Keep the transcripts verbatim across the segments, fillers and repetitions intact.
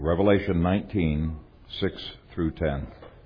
Revelation nineteen, six through ten.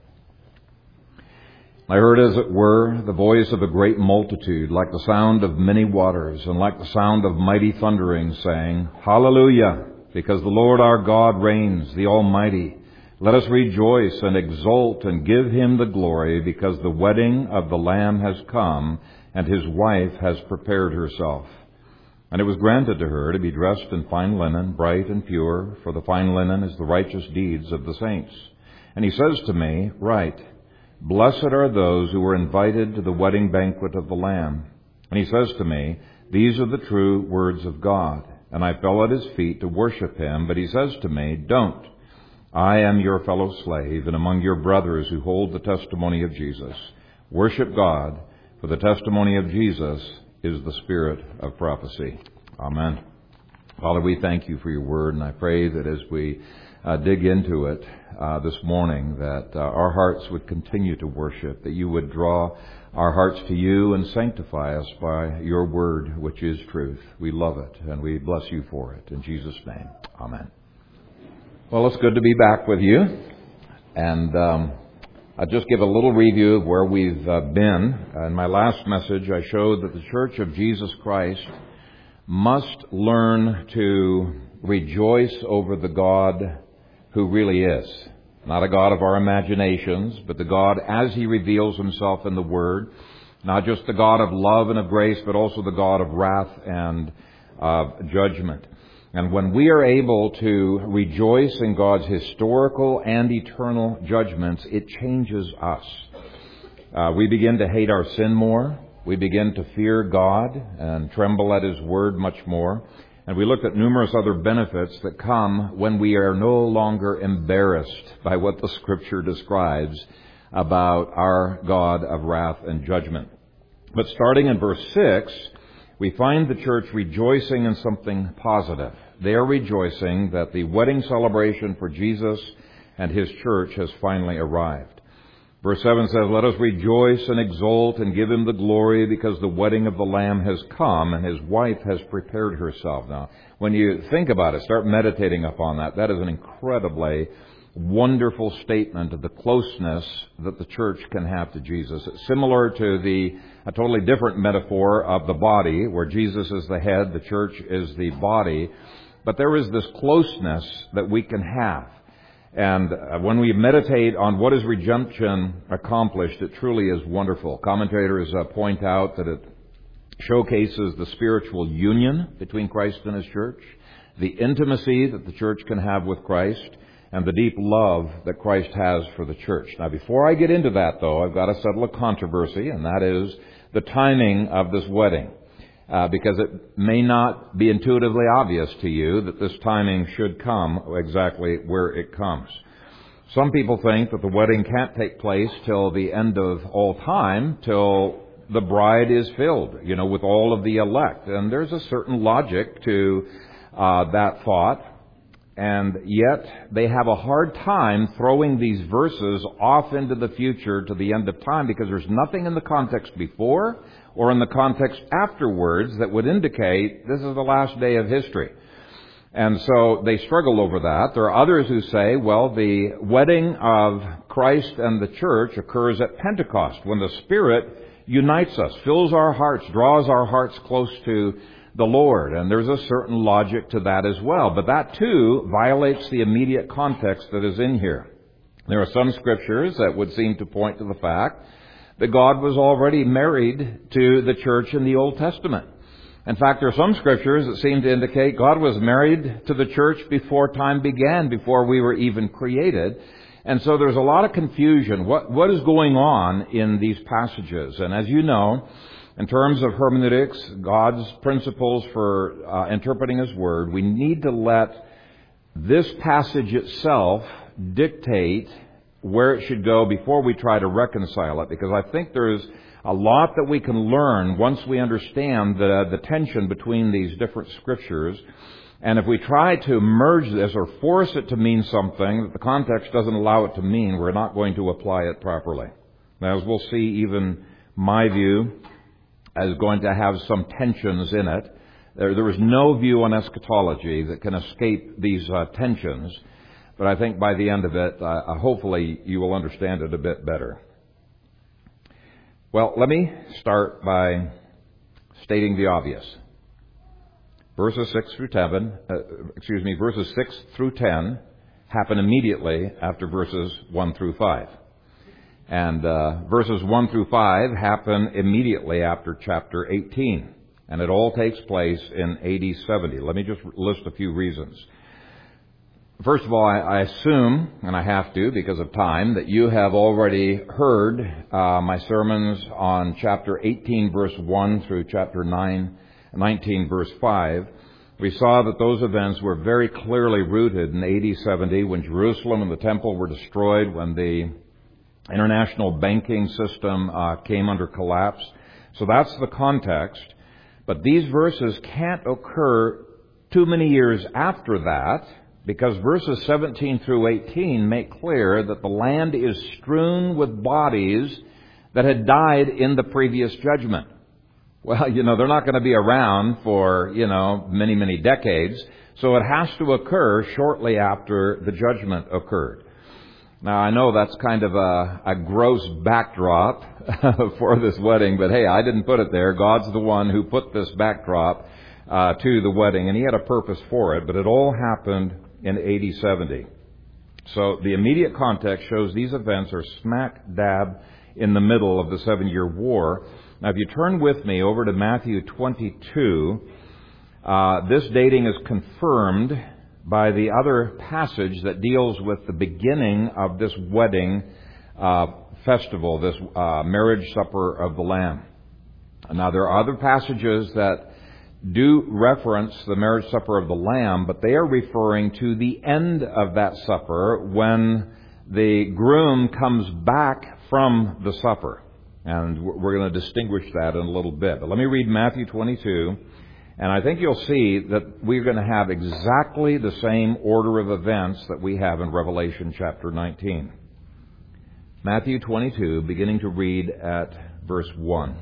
I heard, as it were, the voice of a great multitude, like the sound of many waters, and like the sound of mighty thundering, saying, Hallelujah! Because the Lord our God reigns, the Almighty. Let us rejoice and exult and give Him the glory, because the wedding of the Lamb has come, and His wife has prepared herself. And it was granted to her to be dressed in fine linen, bright and pure, for the fine linen is the righteous deeds of the saints. And He says to me, Write, Blessed are those who are invited to the wedding banquet of the Lamb. And He says to me, These are the true words of God. And I fell at His feet to worship Him, but He says to me, Don't. I am your fellow slave, and among your brothers who hold the testimony of Jesus. Worship God, for the testimony of Jesus is the spirit of prophecy. Amen. Father, we thank You for Your word, and I pray that as we uh, dig into it uh, this morning, that uh, our hearts would continue to worship, that You would draw our hearts to You and sanctify us by Your word, which is truth. We love it, and we bless You for it. In Jesus' name, amen. Well, it's good to be back with you, and um, I'll just give a little review of where we've uh, been. In my last message, I showed that the Church of Jesus Christ must learn to rejoice over the God who really is. Not a God of our imaginations, but the God as He reveals Himself in the Word. Not just the God of love and of grace, but also the God of wrath and of judgment. And when we are able to rejoice in God's historical and eternal judgments, it changes us. Uh, we begin to hate our sin more. We begin to fear God and tremble at His word much more. And we looked at numerous other benefits that come when we are no longer embarrassed by what the Scripture describes about our God of wrath and judgment. But starting in verse six, we find the church rejoicing in something positive. They are rejoicing that the wedding celebration for Jesus and His church has finally arrived. Verse seven says, Let us rejoice and exult and give Him the glory, because the wedding of the Lamb has come and His wife has prepared herself. Now, when you think about it, start meditating upon that. That is an incredibly wonderful statement of the closeness that the church can have to Jesus. It's similar to the a totally different metaphor of the body, where Jesus is the head, the church is the body. But there is this closeness that we can have. And uh, when we meditate on what is redemption accomplished, it truly is wonderful. Commentators uh, point out that it showcases the spiritual union between Christ and His church, the intimacy that the church can have with Christ, and the deep love that Christ has for the church. Now, before I get into that, though, I've got to settle a controversy, and that is the timing of this wedding. Uh, because it may not be intuitively obvious to you that this timing should come exactly where it comes. Some people think that the wedding can't take place till the end of all time, till the bride is filled, you know, with all of the elect. And there's a certain logic to uh, that thought. And yet they have a hard time throwing these verses off into the future to the end of time, because there's nothing in the context before or in the context afterwards that would indicate this is the last day of history. And so they struggle over that. There are others who say, well, the wedding of Christ and the church occurs at Pentecost, when the Spirit unites us, fills our hearts, draws our hearts close to the Lord. And there's a certain logic to that as well. But that too violates the immediate context that is in here. There are some scriptures that would seem to point to the fact that God was already married to the church in the Old Testament. In fact, there are some scriptures that seem to indicate God was married to the church before time began, before we were even created. And so there's a lot of confusion. What, what is going on in these passages? And as you know, in terms of hermeneutics, God's principles for uh, interpreting His Word, we need to let this passage itself dictate where it should go before we try to reconcile it, because I think there's a lot that we can learn once we understand the, the tension between these different scriptures. And if we try to merge this or force it to mean something that the context doesn't allow it to mean, we're not going to apply it properly. Now, as we'll see, even my view is going to have some tensions in it. There, there is no view on eschatology that can escape these uh, tensions. but I think by the end of it, uh, hopefully you will understand it a bit better. Well, let me start by stating the obvious. Verses six through ten, uh, excuse me, verses six through ten happen immediately after verses one through five. And uh, verses one through five happen immediately after chapter eighteen. And it all takes place in A D seventy. Let me just list a few reasons. First of all, I, I assume, and I have to because of time, that you have already heard uh, my sermons on chapter eighteen, verse one through chapter nine, nineteen, verse five. We saw that those events were very clearly rooted in A D seventy, when Jerusalem and the temple were destroyed, when the international banking system uh, came under collapse. So that's the context. But these verses can't occur too many years after that, because verses seventeen through eighteen make clear that the land is strewn with bodies that had died in the previous judgment. Well, you know, they're not going to be around for, you know, many, many decades, so it has to occur shortly after the judgment occurred. Now, I know that's kind of a, a gross backdrop for this wedding, but hey, I didn't put it there. God's the one who put this backdrop uh, to the wedding, and He had a purpose for it, but it all happened in A D seventy. So the immediate context shows these events are smack dab in the middle of the seven-year war. Now, if you turn with me over to Matthew twenty-two, uh, this dating is confirmed by the other passage that deals with the beginning of this wedding uh, festival, this uh, marriage supper of the Lamb. Now, there are other passages that do reference the marriage supper of the Lamb, but they are referring to the end of that supper when the groom comes back from the supper. And we're going to distinguish that in a little bit. But let me read Matthew twenty-two, and I think you'll see that we're going to have exactly the same order of events that we have in Revelation chapter nineteen. Matthew twenty-two, beginning to read at verse one.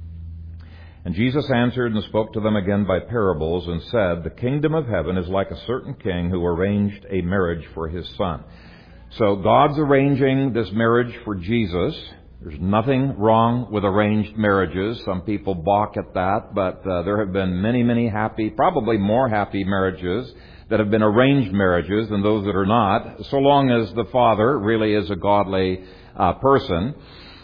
And Jesus answered and spoke to them again by parables, and said, "The kingdom of heaven is like a certain king who arranged a marriage for his son." So God's arranging this marriage for Jesus. There's nothing wrong with arranged marriages. Some people balk at that, but uh, there have been many, many happy, probably more happy marriages that have been arranged marriages than those that are not, so long as the father really is a godly uh, person.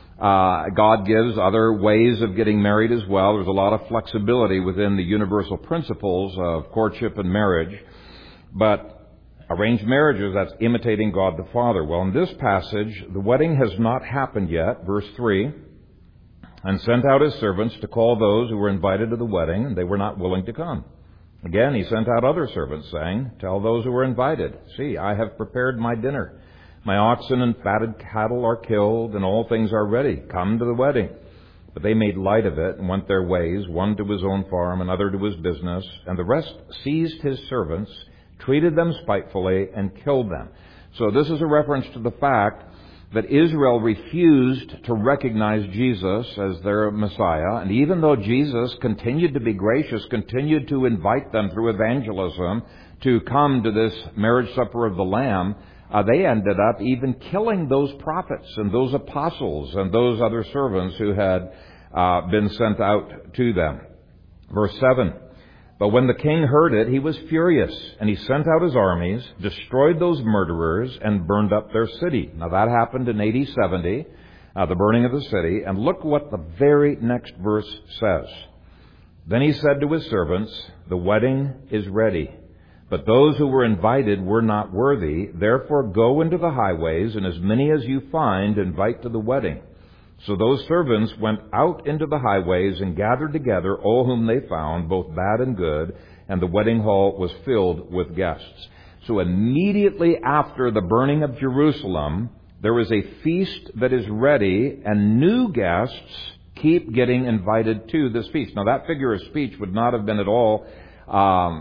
Uh, God gives other ways of getting married as well. There's a lot of flexibility within the universal principles of courtship and marriage. But arranged marriages, that's imitating God the Father. Well, in this passage, the wedding has not happened yet. Verse three, "And sent out His servants to call those who were invited to the wedding, and they were not willing to come. Again, He sent out other servants, saying, 'Tell those who are invited, see, I have prepared my dinner. My oxen and fatted cattle are killed, and all things are ready. Come to the wedding.' But they made light of it and went their ways, one to his own farm, another to his business. And the rest seized His servants, treated them spitefully, and killed them." So this is a reference to the fact that Israel refused to recognize Jesus as their Messiah. And even though Jesus continued to be gracious, continued to invite them through evangelism to come to this marriage supper of the Lamb, uh, they ended up even killing those prophets and those apostles and those other servants who had uh, been sent out to them. Verse seven, "But when the king heard it, he was furious, and he sent out his armies, destroyed those murderers, and burned up their city." Now that happened in A D seventy, uh, the burning of the city. And look what the very next verse says. "Then he said to his servants, 'The wedding is ready, but those who were invited were not worthy. Therefore go into the highways, and as many as you find, invite to the wedding.' So those servants went out into the highways and gathered together all whom they found, both bad and good, and the wedding hall was filled with guests." So immediately after the burning of Jerusalem, there is a feast that is ready, and new guests keep getting invited to this feast. Now that figure of speech would not have been at all, um,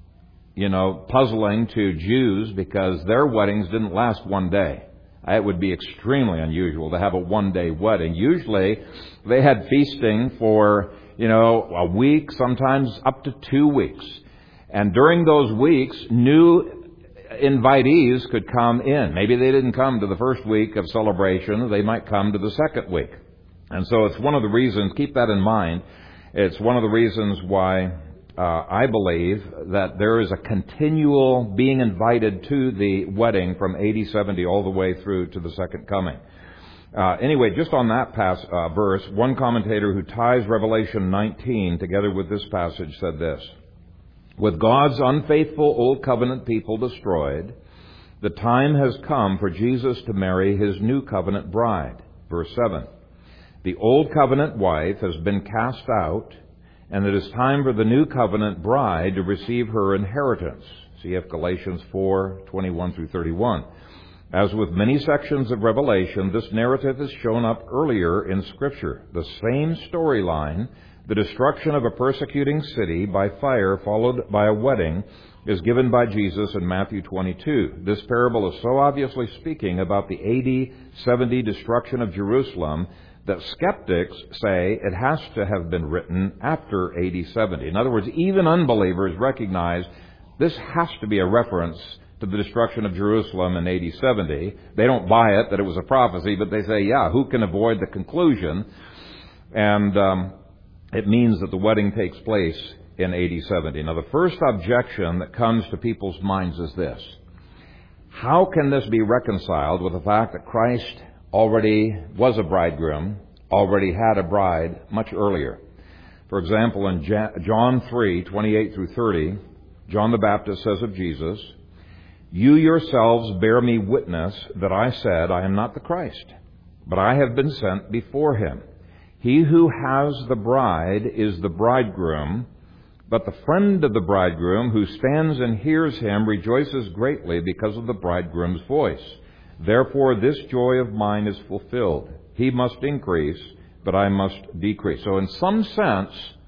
you know, puzzling to Jews, because their weddings didn't last one day. It would be extremely unusual to have a one-day wedding. Usually, they had feasting for, you know, a week, sometimes up to two weeks. And during those weeks, new invitees could come in. Maybe they didn't come to the first week of celebration. They might come to the second week. And so it's one of the reasons, keep that in mind, it's one of the reasons why uh, I believe that there is a continual being invited to the wedding from A D seventy all the way through to the second coming. Uh, anyway, just on that pass, uh, verse, one commentator who ties Revelation nineteen together with this passage said this: with God's unfaithful Old Covenant people destroyed, the time has come for Jesus to marry His New Covenant bride. Verse seven. The Old Covenant wife has been cast out, and it is time for the New Covenant bride to receive her inheritance. C F Galatians four, twenty-one through thirty-one. As with many sections of Revelation, this narrative is shown up earlier in Scripture. The same storyline, the destruction of a persecuting city by fire followed by a wedding, is given by Jesus in Matthew twenty-two. This parable is so obviously speaking about the A D seventy destruction of Jerusalem that skeptics say it has to have been written after A D seventy. In other words, even unbelievers recognize this has to be a reference to the destruction of Jerusalem in A D seventy. They don't buy it that it was a prophecy, but they say, yeah, who can avoid the conclusion? And um, it means that the wedding takes place in A D seventy. Now, the first objection that comes to people's minds is this: how can this be reconciled with the fact that Christ already was a bridegroom, already had a bride much earlier? For example, in John three, twenty-eight through thirty, John the Baptist says of Jesus, "You yourselves bear me witness that I said, I am not the Christ, but I have been sent before Him. He who has the bride is the bridegroom, but the friend of the bridegroom who stands and hears him rejoices greatly because of the bridegroom's voice. Therefore this joy of mine is fulfilled. He must increase, but I must decrease." So in some sense,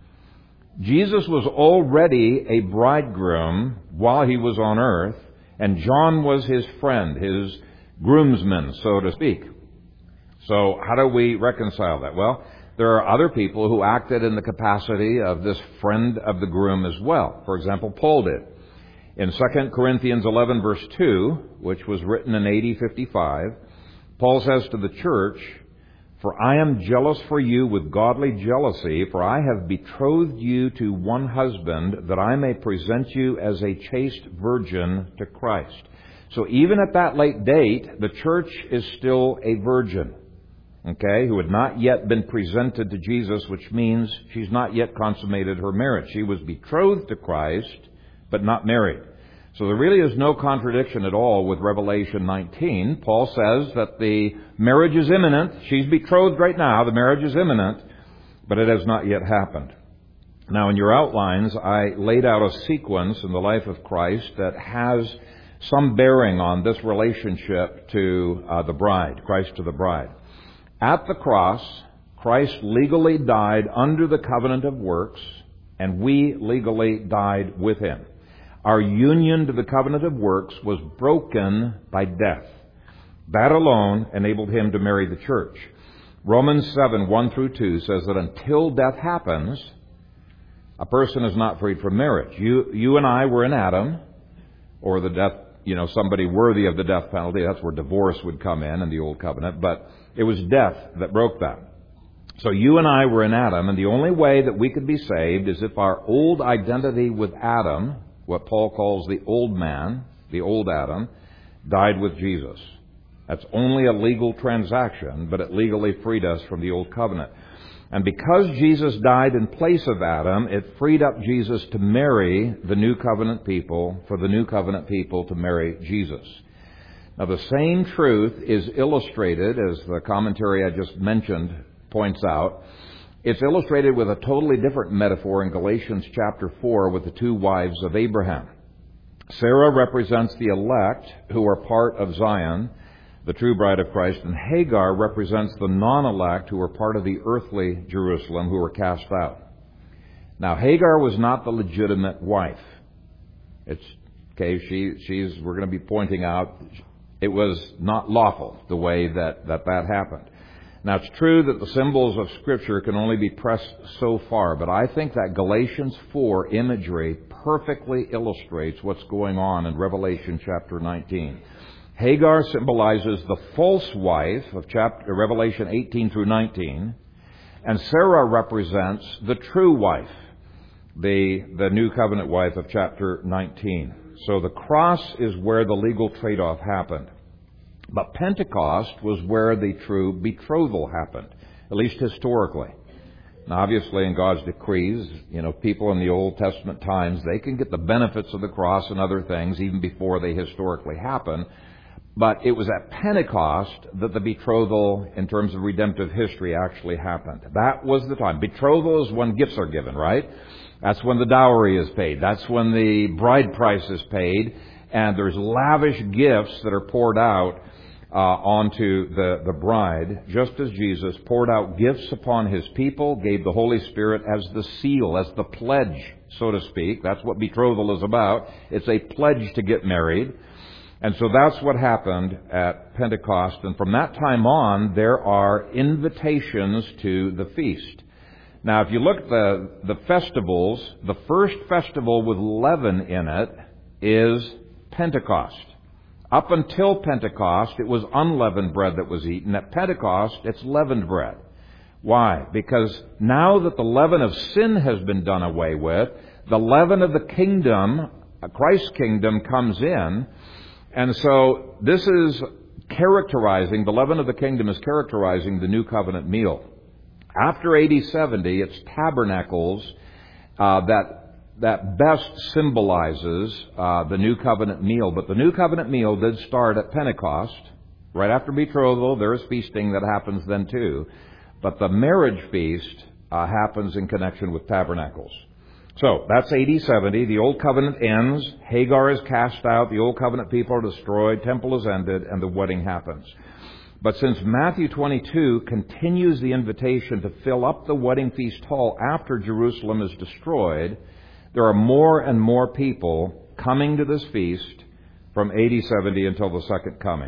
Jesus was already a bridegroom while He was on earth, and John was His friend, His groomsman, so to speak. So how do we reconcile that? Well, there are other people who acted in the capacity of this friend of the groom as well. For example, Paul did. In Second Corinthians eleven, verse two, which was written in A D fifty-five, Paul says to the church, "For I am jealous for you with godly jealousy, for I have betrothed you to one husband, that I may present you as a chaste virgin to Christ." So even at that late date, the church is still a virgin, okay, who had not yet been presented to Jesus, which means she's not yet consummated her marriage. She was betrothed to Christ, but not married. So there really is no contradiction at all with Revelation nineteen. Paul says that the marriage is imminent. She's betrothed right now. The marriage is imminent, but it has not yet happened. Now, in your outlines, I laid out a sequence in the life of Christ that has some bearing on this relationship to uh, the bride, Christ to the bride. At the cross, Christ legally died under the covenant of works, and we legally died with Him. Our union to the covenant of works was broken by death. That alone enabled Him to marry the church. Romans seven, one through two says that until death happens, a person is not freed from marriage. You, you and I were in Adam, or the death, you know, somebody worthy of the death penalty. That's where divorce would come in in the old covenant. But it was death that broke that. So you and I were in Adam, and the only way that we could be saved is if our old identity with Adam, what Paul calls the old man, the old Adam, died with Jesus. That's only a legal transaction, but it legally freed us from the old covenant. And because Jesus died in place of Adam, it freed up Jesus to marry the new covenant people, for the new covenant people to marry Jesus. Now, the same truth is illustrated, as the commentary I just mentioned points out. It's illustrated with a totally different metaphor in Galatians chapter four with the two wives of Abraham. Sarah represents the elect who are part of Zion, the true bride of Christ, and Hagar represents the non-elect who are part of the earthly Jerusalem who were cast out. Now, Hagar was not the legitimate wife. It's okay. She, she's. We're going to be pointing out it was not lawful the way that that, that happened. Now, it's true that the symbols of Scripture can only be pressed so far, but I think that Galatians four imagery perfectly illustrates what's going on in Revelation chapter nineteen. Hagar symbolizes the false wife of chapter Revelation eighteen through nineteen, and Sarah represents the true wife, the, the new covenant wife of chapter nineteen. So the cross is where the legal trade-off happened. But Pentecost was where the true betrothal happened, at least historically. Now, obviously, in God's decrees, you know, people in the Old Testament times, they can get the benefits of the cross and other things even before they historically happen. But it was at Pentecost that the betrothal, in terms of redemptive history, actually happened. That was the time. Betrothal is when gifts are given, right? That's when the dowry is paid. That's when the bride price is paid. And there's lavish gifts that are poured out uh, onto the, the bride, just as Jesus poured out gifts upon His people, gave the Holy Spirit as the seal, as the pledge, so to speak. That's what betrothal is about. It's a pledge to get married. And so that's what happened at Pentecost. And from that time on, there are invitations to the feast. Now, if you look at the, the festivals, the first festival with leaven in it is Pentecost. Up until Pentecost, it was unleavened bread that was eaten. At Pentecost, it's leavened bread. Why? Because now that the leaven of sin has been done away with, the leaven of the kingdom, Christ's kingdom, comes in. And so this is characterizing, the leaven of the kingdom is characterizing the new covenant meal. After A D seventy, it's tabernacles uh, that that best symbolizes uh, the new covenant meal. But the new covenant meal did start at Pentecost. Right after betrothal, there is feasting that happens then too. But the marriage feast uh, happens in connection with tabernacles. So, that's A D seventy. The Old Covenant ends. Hagar is cast out. The Old Covenant people are destroyed. Temple is ended. And the wedding happens. But since Matthew twenty-two continues the invitation to fill up the wedding feast hall after Jerusalem is destroyed, there are more and more people coming to this feast from A D seventy until the second coming.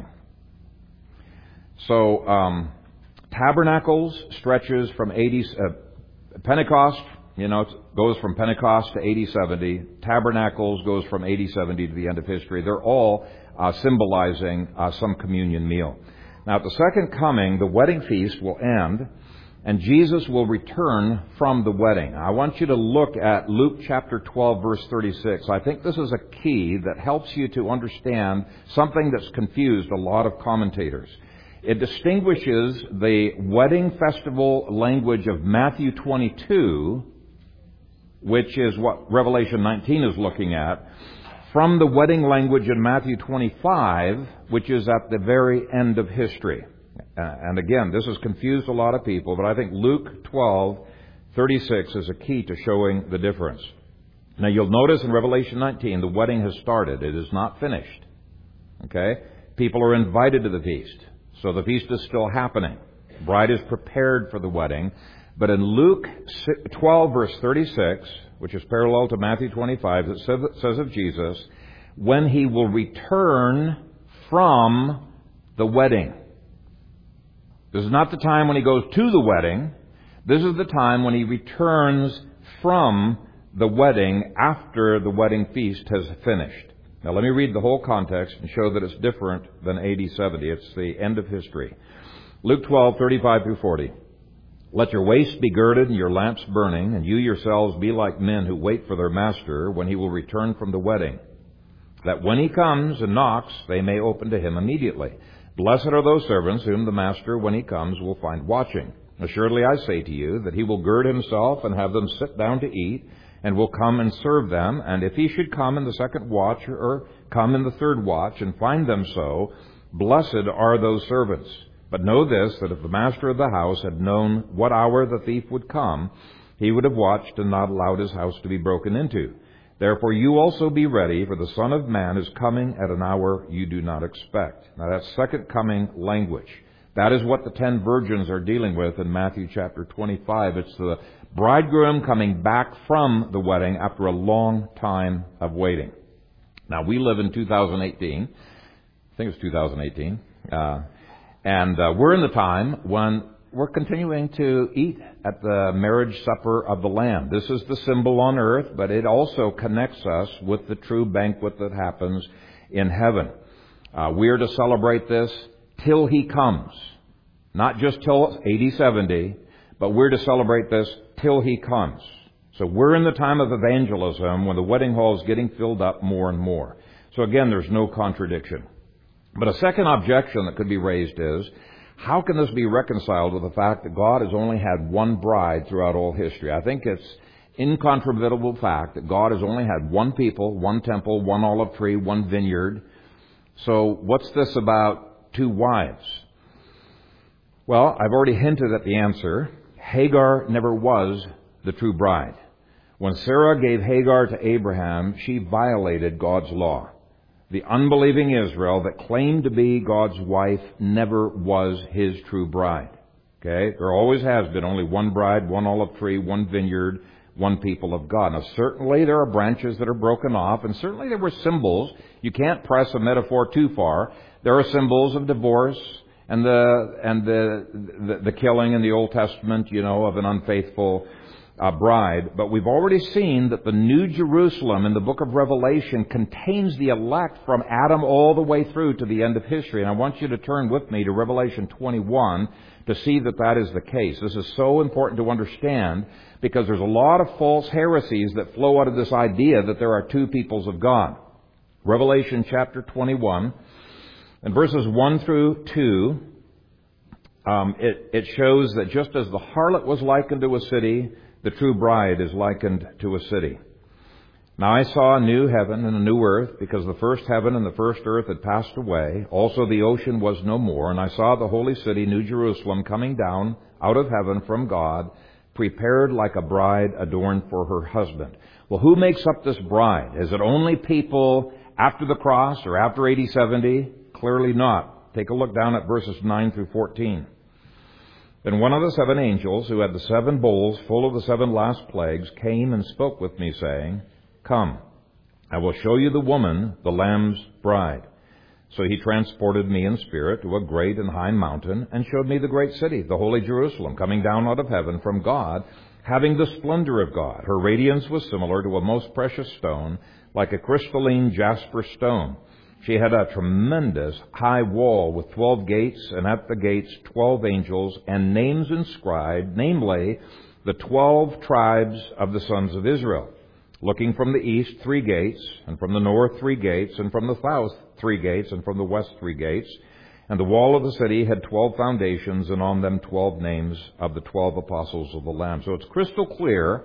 So, um, Tabernacles stretches from A D, uh, Pentecost, you know, it goes from Pentecost to A D seventy. Tabernacles goes from A D seventy to the end of history. They're all uh, symbolizing uh, some communion meal. Now, at the second coming, the wedding feast will end, and Jesus will return from the wedding. I want you to look at Luke chapter twelve, verse thirty-six. I think this is a key that helps you to understand something that's confused a lot of commentators. It distinguishes the wedding festival language of Matthew twenty-two, which is what Revelation nineteen is looking at, from the wedding language in Matthew twenty-five, which is at the very end of history. Uh, and again, this has confused a lot of people, but I think Luke twelve thirty-six is a key to showing the difference. Now, you'll notice in Revelation nineteen, the wedding has started. It is not finished. Okay? People are invited to the feast. So the feast is still happening. The bride is prepared for the wedding. But in Luke twelve, verse thirty-six, which is parallel to Matthew twenty-five, it says of Jesus, when He will return from the wedding. This is not the time when He goes to the wedding. This is the time when He returns from the wedding after the wedding feast has finished. Now let me read the whole context and show that it's different than A D seventy. It's the end of history. Luke twelve, thirty-five through forty. Let your waist be girded and your lamps burning, and you yourselves be like men who wait for their master when he will return from the wedding, that when he comes and knocks, they may open to him immediately. Blessed are those servants whom the master, when he comes, will find watching. Assuredly I say to you that he will gird himself and have them sit down to eat, and will come and serve them. And if he should come in the second watch, or come in the third watch, and find them so, blessed are those servants. But know this, that if the master of the house had known what hour the thief would come, he would have watched and not allowed his house to be broken into. Therefore you also be ready, for the Son of Man is coming at an hour you do not expect. Now that's second coming language. That is what the ten virgins are dealing with in Matthew chapter twenty-five. It's the bridegroom coming back from the wedding after a long time of waiting. Now we live in two thousand eighteen. I think it's two thousand eighteen. Uh, And uh, we're in the time when we're continuing to eat at the marriage supper of the Lamb. This is the symbol on earth, but it also connects us with the true banquet that happens in heaven. Uh, we are to celebrate this till He comes. Not just till eighty seventy, but we're to celebrate this till He comes. So we're in the time of evangelism when the wedding hall is getting filled up more and more. So again, there's no contradiction. But a second objection that could be raised is, how can this be reconciled with the fact that God has only had one bride throughout all history? I think it's incontrovertible fact that God has only had one people, one temple, one olive tree, one vineyard. So what's this about two wives? Well, I've already hinted at the answer. Hagar never was the true bride. When Sarah gave Hagar to Abraham, she violated God's law. The unbelieving Israel that claimed to be God's wife never was His true bride. Okay? There always has been only one bride, one olive tree, one vineyard, one people of God. Now, certainly there are branches that are broken off, and certainly there were symbols. You can't press a metaphor too far. There are symbols of divorce and the and the the, the killing in the Old Testament, you know, of an unfaithful Uh, bride, but we've already seen that the New Jerusalem in the book of Revelation contains the elect from Adam all the way through to the end of history. And I want you to turn with me to Revelation twenty-one to see that that is the case. This is so important to understand because there's a lot of false heresies that flow out of this idea that there are two peoples of God. Revelation chapter twenty-one and verses one through two, um, it, it shows that just as the harlot was likened to a city, the true bride is likened to a city. Now I saw a new heaven and a new earth, because the first heaven and the first earth had passed away. Also the ocean was no more. And I saw the holy city, New Jerusalem, coming down out of heaven from God, prepared like a bride adorned for her husband. Well, who makes up this bride? Is it only people after the cross or after eighty seventy? Clearly not. Take a look down at verses nine through fourteen. Then one of the seven angels, who had the seven bowls full of the seven last plagues, came and spoke with me, saying, Come, I will show you the woman, the Lamb's bride. So he transported me in spirit to a great and high mountain, and showed me the great city, the holy Jerusalem, coming down out of heaven from God, having the splendor of God. Her radiance was similar to a most precious stone, like a crystalline jasper stone. She had a tremendous high wall with twelve gates, and at the gates twelve angels, and names inscribed, namely, the twelve tribes of the sons of Israel. Looking from the east, three gates, and from the north, three gates, and from the south, three gates, and from the west, three gates. And the wall of the city had twelve foundations, and on them twelve names of the twelve apostles of the Lamb. So it's crystal clear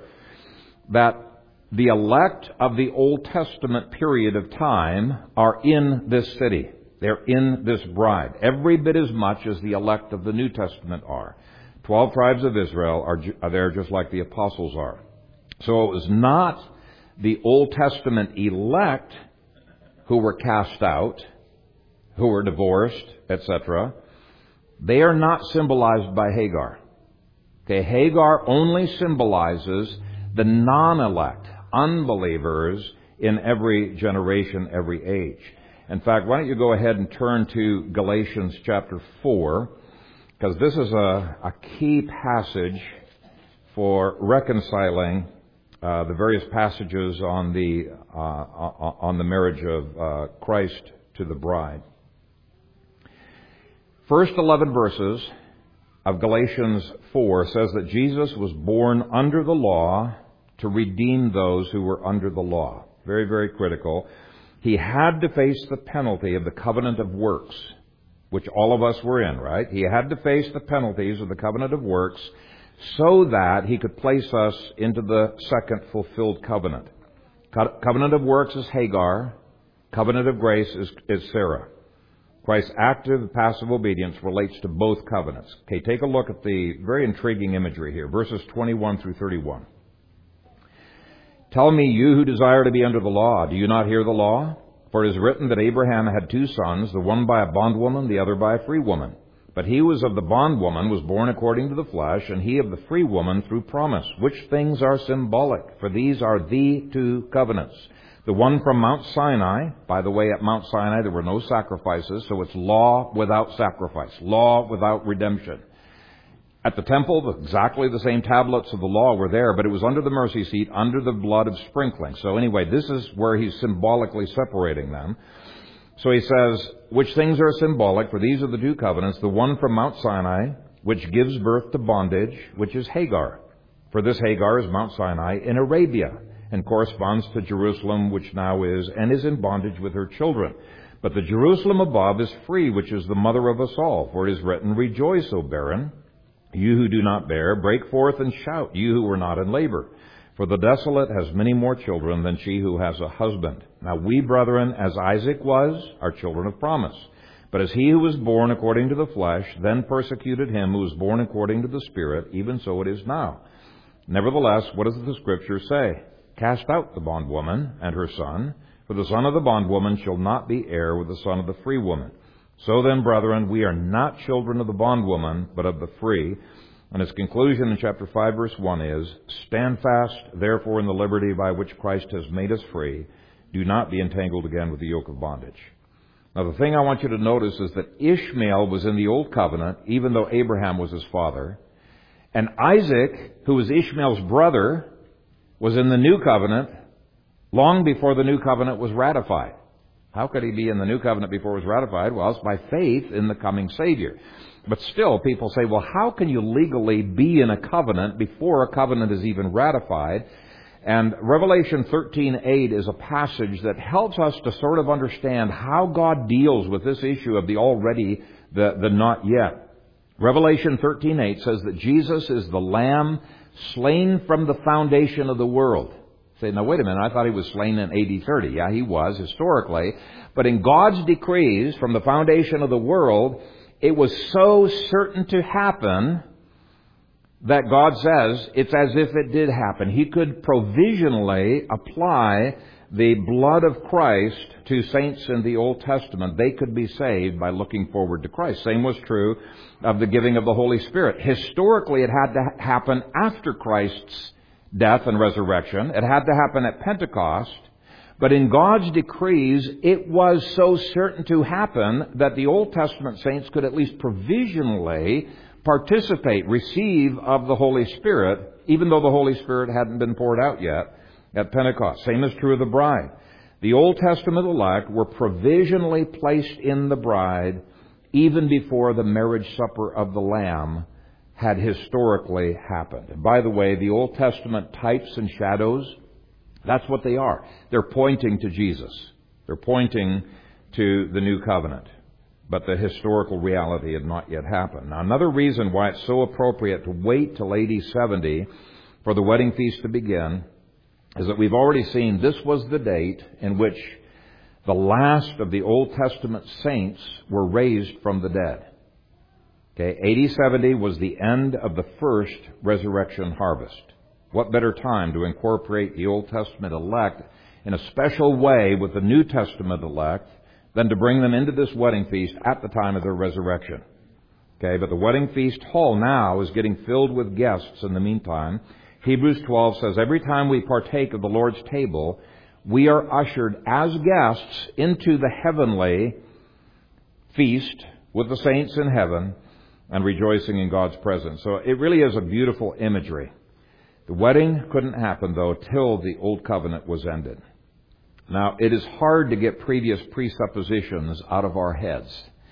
that the elect of the Old Testament period of time are in this city. They're in this bride, every bit as much as the elect of the New Testament are. Twelve tribes of Israel are, are there just like the apostles are. So it was not the Old Testament elect who were cast out, who were divorced, et cetera. They are not symbolized by Hagar. Okay, Hagar only symbolizes the non-elect, unbelievers in every generation, every age. In fact, why don't you go ahead and turn to Galatians chapter four, because this is a, a key passage for reconciling uh, the various passages on the uh, on the marriage of uh, Christ to the bride. First eleven verses of Galatians four says that Jesus was born under the law to redeem those who were under the law. Very, very critical. He had to face the penalty of the covenant of works, which all of us were in, right? He had to face the penalties of the covenant of works so that he could place us into the second fulfilled covenant. Co- covenant of works is Hagar. Covenant of grace is, is Sarah. Christ's active, passive obedience relates to both covenants. Okay, take a look at the very intriguing imagery here, verses twenty-one through thirty-one. Tell me, you who desire to be under the law, do you not hear the law? For it is written that Abraham had two sons, the one by a bondwoman, the other by a free woman. But he who was of the bondwoman was born according to the flesh, and he of the free woman through promise. Which things are symbolic? For these are the two covenants. The one from Mount Sinai. By the way, at Mount Sinai there were no sacrifices, so it's law without sacrifice, law without redemption. At the temple, exactly the same tablets of the law were there, but it was under the mercy seat, under the blood of sprinkling. So anyway, this is where he's symbolically separating them. So he says, which things are symbolic? For these are the two covenants, the one from Mount Sinai, which gives birth to bondage, which is Hagar. For this Hagar is Mount Sinai in Arabia, and corresponds to Jerusalem, which now is, and is in bondage with her children. But the Jerusalem above is free, which is the mother of us all. For it is written, rejoice, O barren, you who do not bear, break forth and shout, you who are not in labor. For the desolate has many more children than she who has a husband. Now we, brethren, as Isaac was, are children of promise. But as he who was born according to the flesh then persecuted him who was born according to the Spirit, even so it is now. Nevertheless, what does the Scripture say? Cast out the bondwoman and her son, for the son of the bondwoman shall not be heir with the son of the free woman. So then, brethren, we are not children of the bondwoman, but of the free. And its conclusion in chapter five, verse one is, stand fast, therefore, in the liberty by which Christ has made us free. Do not be entangled again with the yoke of bondage. Now, the thing I want you to notice is that Ishmael was in the Old Covenant, even though Abraham was his father. And Isaac, who was Ishmael's brother, was in the New Covenant long before the New Covenant was ratified. How could he be in the New Covenant before it was ratified? Well, it's by faith in the coming Savior. But still, people say, well, how can you legally be in a covenant before a covenant is even ratified? And Revelation thirteen eight is a passage that helps us to sort of understand how God deals with this issue of the already, the, the not yet. Revelation thirteen eight says that Jesus is the Lamb slain from the foundation of the world. Say, now wait a minute, I thought he was slain in A D thirty. Yeah, he was, historically. But in God's decrees from the foundation of the world, it was so certain to happen that God says it's as if it did happen. He could provisionally apply the blood of Christ to saints in the Old Testament. They could be saved by looking forward to Christ. Same was true of the giving of the Holy Spirit. Historically, it had to happen after Christ's death and resurrection. It had to happen at Pentecost. But in God's decrees, it was so certain to happen that the Old Testament saints could at least provisionally participate, receive of the Holy Spirit, even though the Holy Spirit hadn't been poured out yet at Pentecost. Same is true of the bride. The Old Testament elect were provisionally placed in the bride even before the marriage supper of the Lamb had historically happened. And by the way, the Old Testament types and shadows, that's what they are. They're pointing to Jesus. They're pointing to the new covenant. But the historical reality had not yet happened. Now, another reason why it's so appropriate to wait till A D seventy for the wedding feast to begin is that we've already seen this was the date in which the last of the Old Testament saints were raised from the dead. Okay, A D seventy was the end of the first resurrection harvest. What better time to incorporate the Old Testament elect in a special way with the New Testament elect than to bring them into this wedding feast at the time of their resurrection. Okay, but the wedding feast hall now is getting filled with guests in the meantime. Hebrews twelve says, every time we partake of the Lord's table, we are ushered as guests into the heavenly feast with the saints in heaven and rejoicing in God's presence. So it really is a beautiful imagery. The wedding couldn't happen, though, till the Old Covenant was ended. Now, it is hard to get previous presuppositions out of our heads.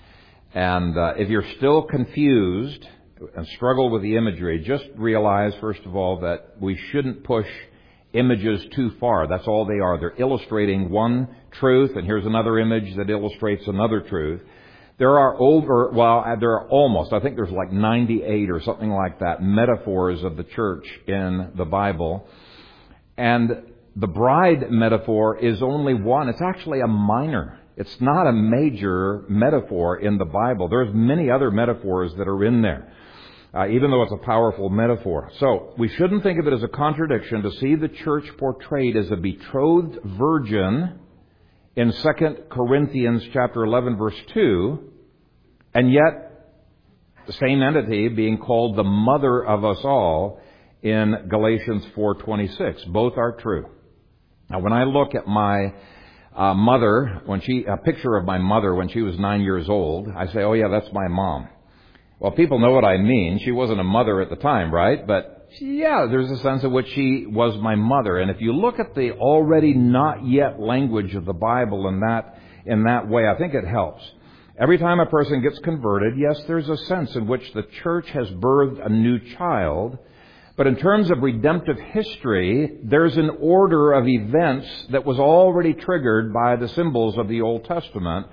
And uh, if you're still confused and struggle with the imagery, just realize, first of all, that we shouldn't push images too far. That's all they are. They're illustrating one truth, and here's another image that illustrates another truth. There are over, well, there are almost, I think there's like ninety-eight or something like that, metaphors of the church in the Bible. And the bride metaphor is only one. It's actually a minor. It's not a major metaphor in the Bible. There's many other metaphors that are in there, uh, even though it's a powerful metaphor. So we shouldn't think of it as a contradiction to see the church portrayed as a betrothed virgin in Second Corinthians chapter eleven, verse two, and yet the same entity being called the mother of us all in Galatians four twenty-six. Both are true. Now, when I look at my uh, mother, when she a picture of my mother when she was nine years old, I say, oh yeah, that's my mom. Well, people know what I mean. She wasn't a mother at the time, right? But yeah, there's a sense in which she was my mother. And if you look at the already not yet language of the Bible in that, in that way, I think it helps. Every time a person gets converted, yes, there's a sense in which the church has birthed a new child. But in terms of redemptive history, there's an order of events that was already triggered by the symbols of the Old Testament.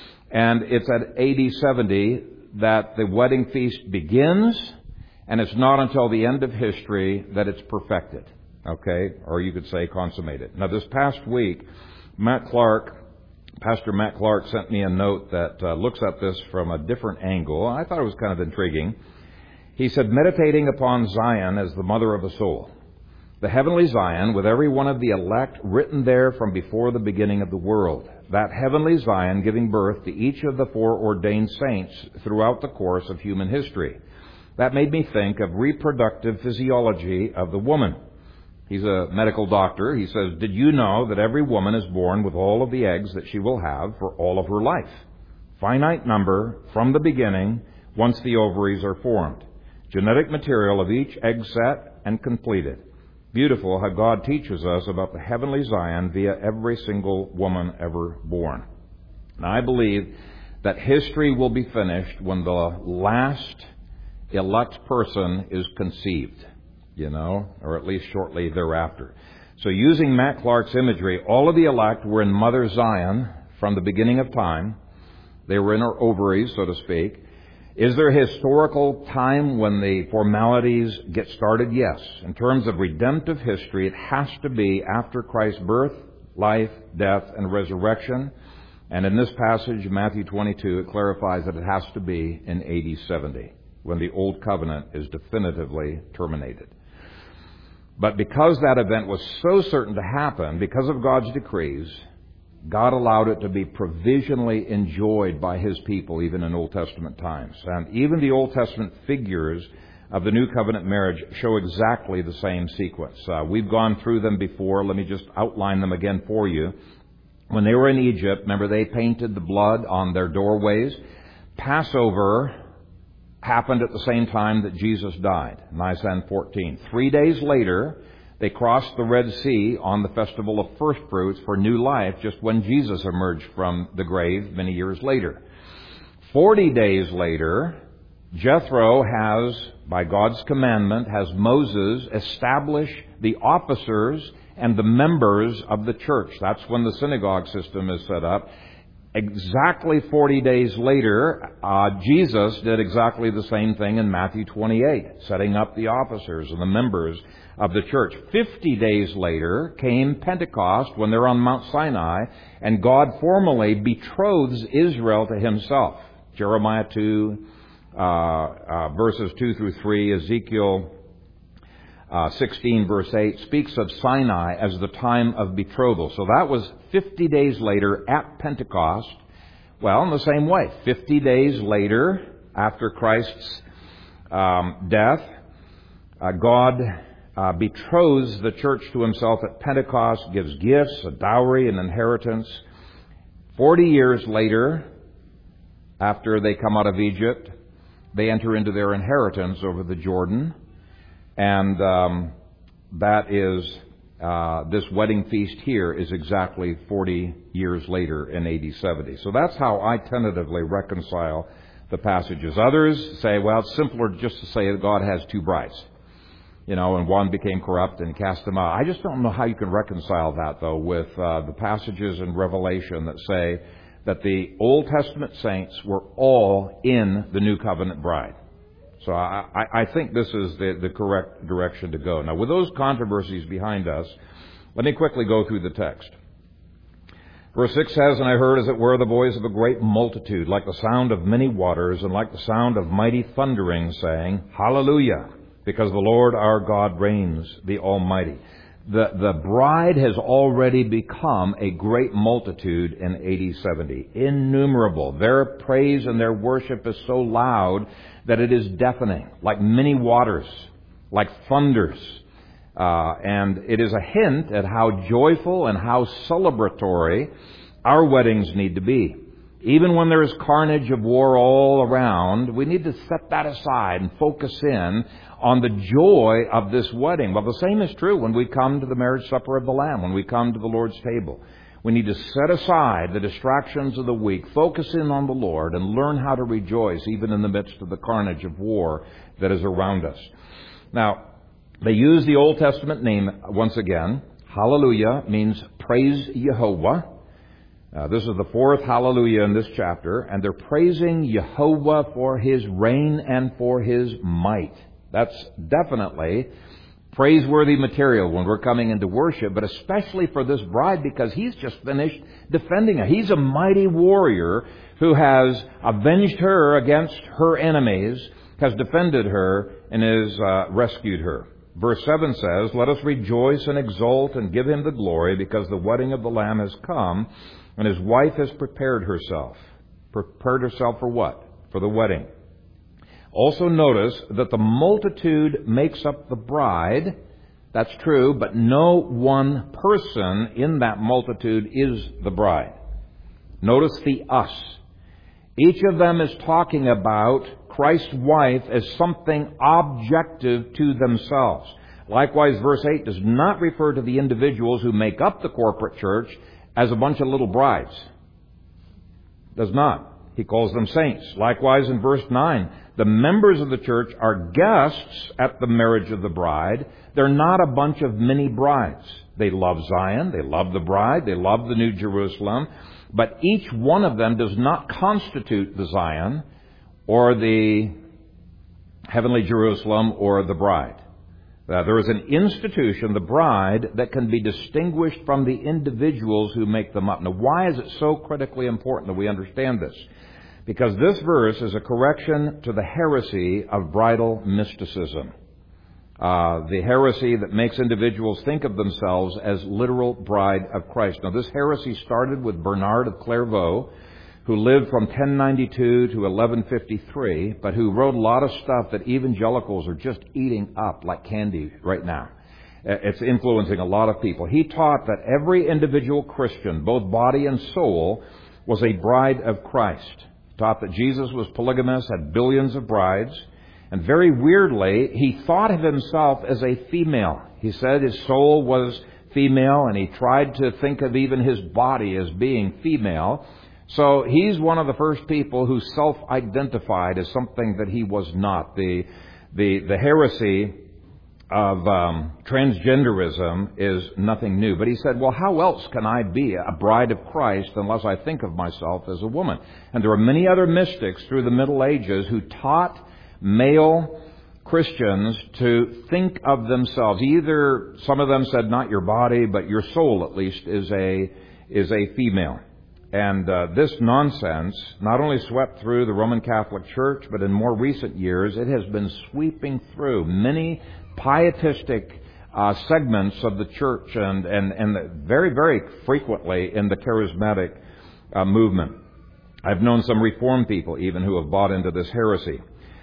And it's at A D seventy that the wedding feast begins, and it's not until the end of history that it's perfected. Okay? Or you could say consummated. Now, this past week, Matt Clark, Pastor Matt Clark sent me a note that uh, looks at this from a different angle. I thought it was kind of intriguing. He said, meditating upon Zion as the mother of the soul. The heavenly Zion, with every one of the elect written there from before the beginning of the world. That heavenly Zion giving birth to each of the foreordained saints throughout the course of human history. That made me think of reproductive physiology of the woman. He's a medical doctor. He says, did you know that every woman is born with all of the eggs that she will have for all of her life? Finite number from the beginning, once the ovaries are formed. Genetic material of each egg set and completed. Beautiful how God teaches us about the heavenly Zion via every single woman ever born. Now, I believe that history will be finished when the last elect person is conceived, you know, or at least shortly thereafter. So using Matt Clark's imagery, all of the elect were in Mother Zion from the beginning of time. They were in her ovaries, so to speak. Is there a historical time when the formalities get started? Yes. In terms of redemptive history, it has to be after Christ's birth, life, death, and resurrection. And in this passage, Matthew twenty-two, it clarifies that it has to be in A D seventy, when the Old Covenant is definitively terminated. But because that event was so certain to happen, because of God's decrees, God allowed it to be provisionally enjoyed by His people, even in Old Testament times. And even the Old Testament figures of the New Covenant marriage show exactly the same sequence. Uh, we've gone through them before. Let me just outline them again for you. When they were in Egypt, remember they painted the blood on their doorways. Passover happened at the same time that Jesus died, Nisan fourteen. Three days later, they crossed the Red Sea on the festival of first fruits for new life, just when Jesus emerged from the grave many years later. Forty days later, Jethro has, by God's commandment, has Moses establish the officers and the members of the church. That's when the synagogue system is set up. Exactly forty days later, uh, Jesus did exactly the same thing in Matthew twenty-eight, setting up the officers and the members of the church. Fifty days later came Pentecost, when they're on Mount Sinai, and God formally betroths Israel to Himself. Jeremiah two, uh, uh, verses two through three, Ezekiel uh, sixteen, verse eight, speaks of Sinai as the time of betrothal. So that was fifty days later at Pentecost. Well, in the same way, fifty days later, after Christ's um, death, uh, God Uh, betroths the church to Himself at Pentecost, gives gifts, a dowry, an inheritance. Forty years later, after they come out of Egypt, they enter into their inheritance over the Jordan. And um, that is, uh, this wedding feast here is exactly forty years later in A D seventy. So that's how I tentatively reconcile the passages. Others say, well, it's simpler just to say that God has two brides. You know, and one became corrupt and cast them out. I just don't know how you can reconcile that, though, with uh, the passages in Revelation that say that the Old Testament saints were all in the New Covenant bride. So I, I think this is the, the correct direction to go. Now, with those controversies behind us, let me quickly go through the text. Verse six says, and I heard, as it were, the voice of a great multitude, like the sound of many waters, and like the sound of mighty thundering, saying, Hallelujah! Because the Lord our God reigns, the Almighty. The, the bride has already become a great multitude in A D seventy. Innumerable. Their praise and their worship is so loud that it is deafening, like many waters, like thunders. Uh, and it is a hint at how joyful and how celebratory our weddings need to be. Even when there is carnage of war all around, we need to set that aside and focus in on the joy of this wedding. Well, the same is true when we come to the marriage supper of the Lamb, when we come to the Lord's table. We need to set aside the distractions of the week, focus in on the Lord, and learn how to rejoice even in the midst of the carnage of war that is around us. Now, they use the Old Testament name once again. Hallelujah means praise Jehovah. Uh, this is the fourth hallelujah in this chapter, and they're praising Jehovah for His reign and for His might. That's definitely praiseworthy material when we're coming into worship, but especially for this bride because He's just finished defending her. He's a mighty warrior who has avenged her against her enemies, has defended her, and has uh, rescued her. Verse seven says, "Let us rejoice and exult and give Him the glory, because the wedding of the Lamb has come, and His wife has prepared herself." Prepared herself for what? For the wedding. Also notice that the multitude makes up the bride. That's true, but no one person in that multitude is the bride. Notice the us. Each of them is talking about Christ's wife as something objective to themselves. Likewise, verse eight does not refer to the individuals who make up the corporate church as a bunch of little brides. Does not. He calls them saints. Likewise, in verse nine, the members of the church are guests at the marriage of the bride. They're not a bunch of mini brides. They love Zion. They love the bride. They love the New Jerusalem. But each one of them does not constitute the Zion or the heavenly Jerusalem or the bride. Uh, there is an institution, the bride, that can be distinguished from the individuals who make them up. Now, why is it so critically important that we understand this? Because this verse is a correction to the heresy of bridal mysticism. Uh, the heresy that makes individuals think of themselves as literal bride of Christ. Now, this heresy started with Bernard of Clairvaux, who lived from ten ninety-two to eleven fifty-three, but who wrote a lot of stuff that evangelicals are just eating up like candy right now. It's influencing a lot of people. He taught that every individual Christian, both body and soul, was a bride of Christ. He taught that Jesus was polygamous, had billions of brides, and very weirdly, he thought of himself as a female. He said his soul was female, and he tried to think of even his body as being female. So he's one of the first people who self-identified as something that he was not. The the, the heresy of um, transgenderism is nothing new. But he said, well, how else can I be a bride of Christ unless I think of myself as a woman? And there are many other mystics through the Middle Ages who taught male Christians to think of themselves. Either, some of them said, not your body, but your soul at least is a is a female. And uh, this nonsense not only swept through the Roman Catholic Church, but in more recent years, it has been sweeping through many pietistic uh, segments of the church and, and, and very, very frequently in the charismatic uh, movement. I've known some Reformed people even who have bought into this heresy.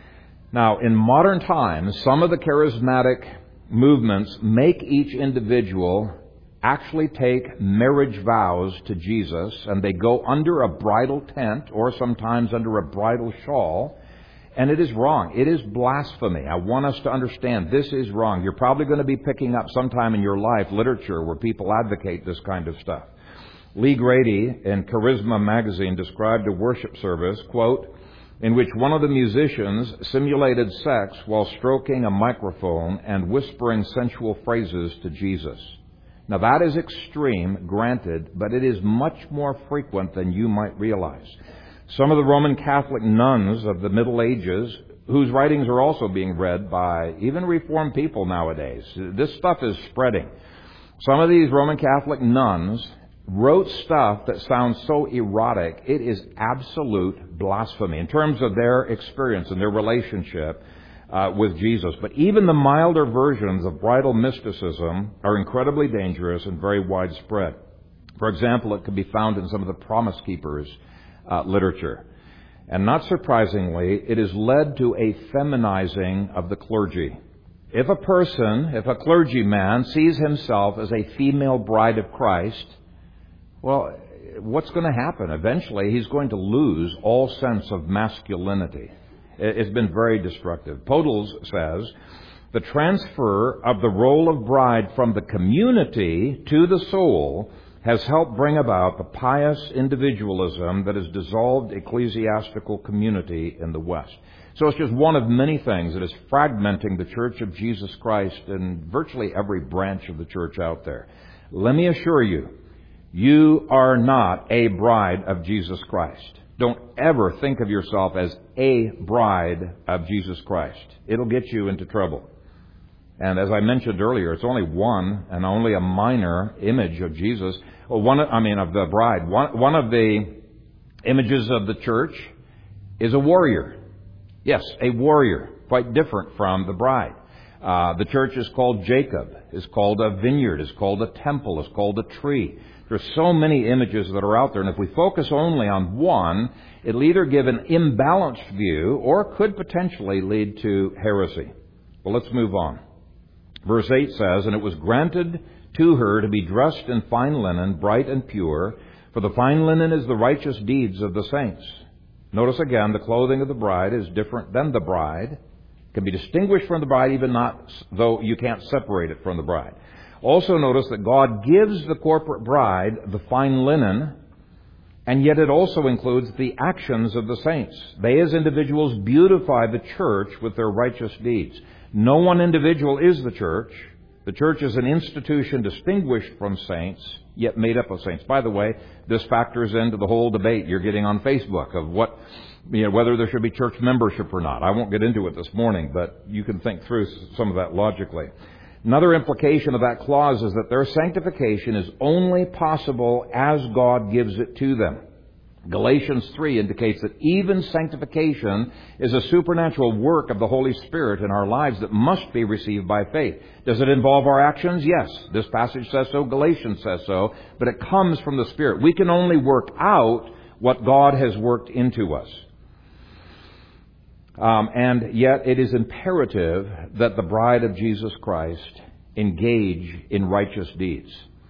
Now, in modern times, some of the charismatic movements make each individual actually take marriage vows to Jesus, and they go under a bridal tent or sometimes under a bridal shawl, and it is wrong. It is blasphemy. I want us to understand this is wrong. You're probably going to be picking up sometime in your life literature where people advocate this kind of stuff. Lee Grady in Charisma magazine described a worship service, quote, in which one of the musicians simulated sex while stroking a microphone and whispering sensual phrases to Jesus. Now, that is extreme, granted, but it is much more frequent than you might realize. Some of the Roman Catholic nuns of the Middle Ages, whose writings are also being read by even Reformed people nowadays, this stuff is spreading. Some of these Roman Catholic nuns wrote stuff that sounds so erotic, it is absolute blasphemy in terms of their experience and their relationship Uh, with Jesus. But even the milder versions of bridal mysticism are incredibly dangerous and very widespread. For example, it can be found in some of the Promise Keepers uh, literature. And not surprisingly, it has led to a feminizing of the clergy. If a person, if a clergyman sees himself as a female bride of Christ, well, what's going to happen? Eventually, he's going to lose all sense of masculinity. It's been very destructive. Podles says, the transfer of the role of bride from the community to the soul has helped bring about the pious individualism that has dissolved ecclesiastical community in the West. So it's just one of many things that is fragmenting the Church of Jesus Christ in virtually every branch of the church out there. Let me assure you, you are not a bride of Jesus Christ. Don't ever think of yourself as a bride of Jesus Christ. It'll get you into trouble. And as I mentioned earlier, it's only one and only a minor image of Jesus. Well, one, I mean, of the bride. One, one of the images of the church is a warrior. Yes, a warrior, quite different from the bride. Uh, the church is called Jacob, is called a vineyard, is called a temple, is called a tree. There's so many images that are out there, and if we focus only on one, it'll either give an imbalanced view or could potentially lead to heresy. Well, let's move on. Verse eight says, and it was granted to her to be dressed in fine linen, bright and pure, for the fine linen is the righteous deeds of the saints. Notice again, the clothing of the bride is different than the bride. It can be distinguished from the bride, even not, though you can't separate it from the bride. Also notice that God gives the corporate bride the fine linen, and yet it also includes the actions of the saints. They as individuals beautify the church with their righteous deeds. No one individual is the church. The church is an institution distinguished from saints, yet made up of saints. By the way, this factors into the whole debate you're getting on Facebook of what, you know, whether there should be church membership or not. I won't get into it this morning, but you can think through some of that logically. Another implication of that clause is that their sanctification is only possible as God gives it to them. Galatians three indicates that even sanctification is a supernatural work of the Holy Spirit in our lives that must be received by faith. Does it involve our actions? Yes. This passage says so. Galatians says so. But it comes from the Spirit. We can only work out what God has worked into us. Um, and yet it is imperative that the bride of Jesus Christ engage in righteous deeds.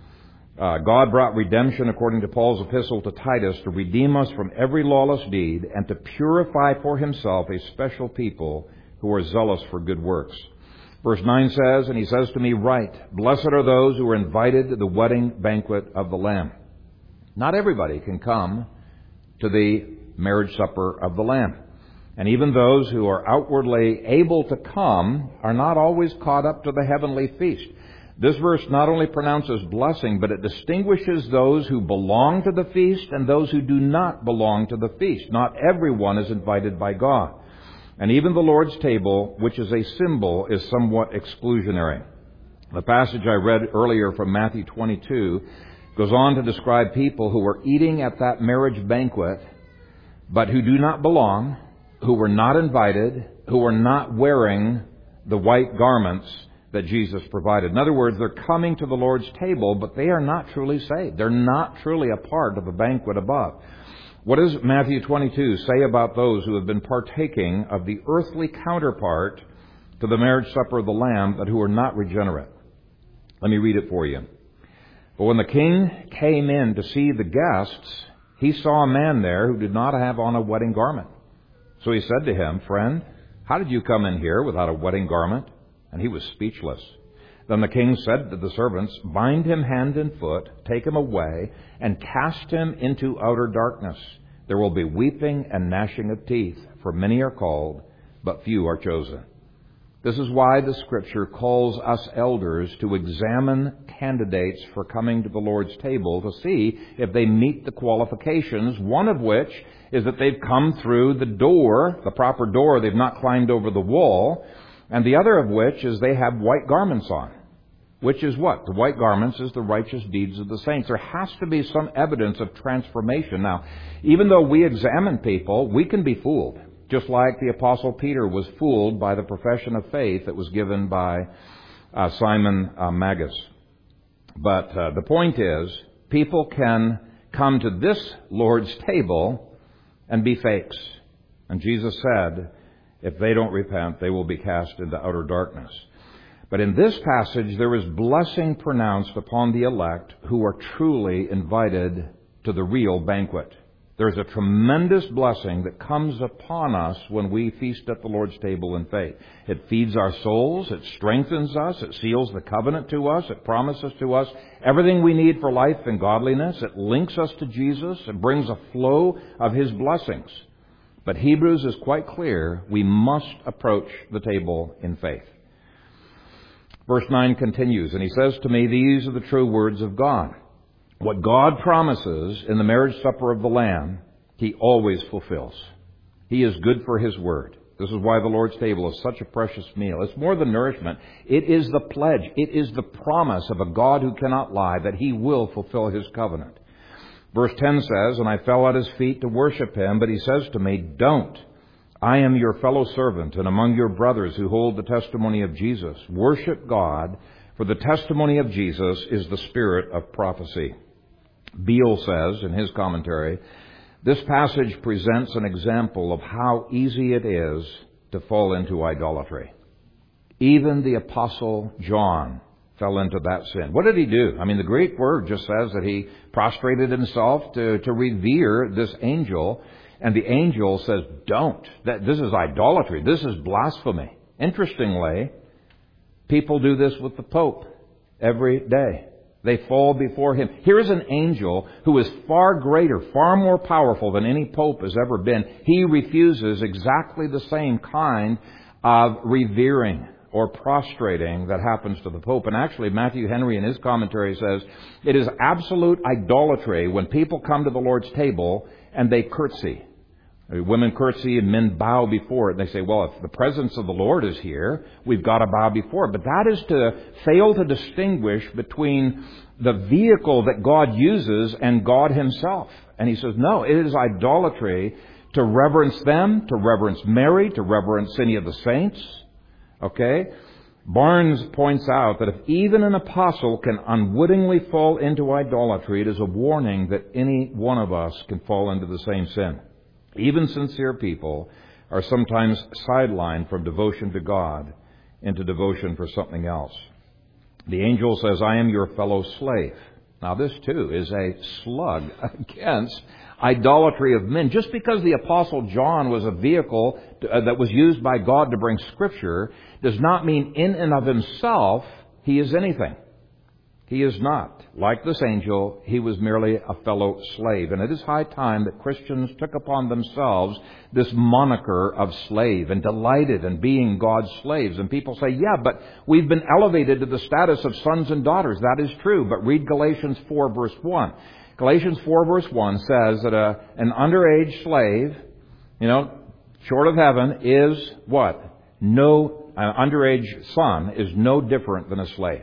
Uh, God brought redemption, according to Paul's epistle to Titus, to redeem us from every lawless deed and to purify for himself a special people who are zealous for good works. Verse nine says, and he says to me, write, blessed are those who are invited to the wedding banquet of the Lamb. Not everybody can come to the marriage supper of the Lamb. And even those who are outwardly able to come are not always caught up to the heavenly feast. This verse not only pronounces blessing, but it distinguishes those who belong to the feast and those who do not belong to the feast. Not everyone is invited by God. And even the Lord's table, which is a symbol, is somewhat exclusionary. The passage I read earlier from Matthew twenty-two goes on to describe people who were eating at that marriage banquet, but who do not belong, who were not invited, who were not wearing the white garments that Jesus provided. In other words, they're coming to the Lord's table, but they are not truly saved. They're not truly a part of the banquet above. What does Matthew twenty-two say about those who have been partaking of the earthly counterpart to the marriage supper of the Lamb, but who are not regenerate? Let me read it for you. But when the king came in to see the guests, he saw a man there who did not have on a wedding garment. So he said to him, friend, how did you come in here without a wedding garment? And he was speechless. Then the king said to the servants, bind him hand and foot, take him away, and cast him into outer darkness. There will be weeping and gnashing of teeth, for many are called, but few are chosen. This is why the Scripture calls us elders to examine candidates for coming to the Lord's table to see if they meet the qualifications, one of which is that they've come through the door, the proper door, they've not climbed over the wall, and the other of which is they have white garments on. Which is what? The white garments is the righteous deeds of the saints. There has to be some evidence of transformation. Now, even though we examine people, we can be fooled. Just like the Apostle Peter was fooled by the profession of faith that was given by uh, Simon uh, Magus. But uh, the point is, people can come to this Lord's table and be fakes. And Jesus said, if they don't repent, they will be cast into outer darkness. But in this passage, there is blessing pronounced upon the elect who are truly invited to the real banquet. There's a tremendous blessing that comes upon us when we feast at the Lord's table in faith. It feeds our souls, it strengthens us, it seals the covenant to us, it promises to us everything we need for life and godliness, it links us to Jesus, it brings a flow of His blessings. But Hebrews is quite clear, we must approach the table in faith. Verse nine continues, and he says to me, these are the true words of God. What God promises in the marriage supper of the Lamb, He always fulfills. He is good for His word. This is why the Lord's table is such a precious meal. It's more than nourishment. It is the pledge. It is the promise of a God who cannot lie that He will fulfill His covenant. Verse ten says, and I fell at His feet to worship Him, but He says to me, don't. I am your fellow servant and among your brothers who hold the testimony of Jesus. Worship God, for the testimony of Jesus is the spirit of prophecy. Beale says in his commentary, this passage presents an example of how easy it is to fall into idolatry. Even the Apostle John fell into that sin. What did he do? I mean, the Greek word just says that he prostrated himself to, to revere this angel, and the angel says, don't. That, this is idolatry. This is blasphemy. Interestingly, people do this with the Pope every day. They fall before him. Here's an angel who is far greater, far more powerful than any pope has ever been. He refuses exactly the same kind of revering or prostrating that happens to the Pope. And actually, Matthew Henry in his commentary says, it is absolute idolatry when people come to the Lord's table and they curtsy. Women curtsy and men bow before it. And they say, well, if the presence of the Lord is here, we've got to bow before it. But that is to fail to distinguish between the vehicle that God uses and God Himself. And he says, no, it is idolatry to reverence them, to reverence Mary, to reverence any of the saints. Okay? Barnes points out that if even an apostle can unwittingly fall into idolatry, it is a warning that any one of us can fall into the same sin. Even sincere people are sometimes sidelined from devotion to God into devotion for something else. The angel says, I am your fellow slave. Now this too is a slug against idolatry of men. Just because the Apostle John was a vehicle to, uh, that was used by God to bring Scripture does not mean in and of himself he is anything. He is not. Like this angel, he was merely a fellow slave. And it is high time that Christians took upon themselves this moniker of slave and delighted in being God's slaves. And people say, yeah, but we've been elevated to the status of sons and daughters. That is true. But read Galatians four, verse one. Galatians four, verse one says that a, an underage slave, you know, short of heaven, is what? No, an underage son is no different than a slave.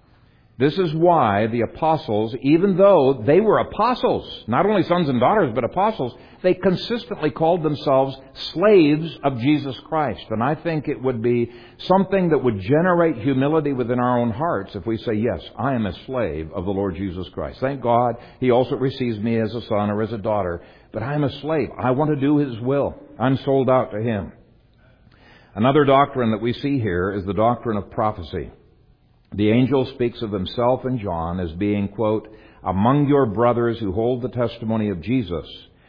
This is why the apostles, even though they were apostles, not only sons and daughters, but apostles, they consistently called themselves slaves of Jesus Christ. And I think it would be something that would generate humility within our own hearts if we say, yes, I am a slave of the Lord Jesus Christ. Thank God He also receives me as a son or as a daughter, but I am a slave. I want to do His will. I'm sold out to Him. Another doctrine that we see here is the doctrine of prophecy. The angel speaks of himself and John as being, quote, among your brothers who hold the testimony of Jesus.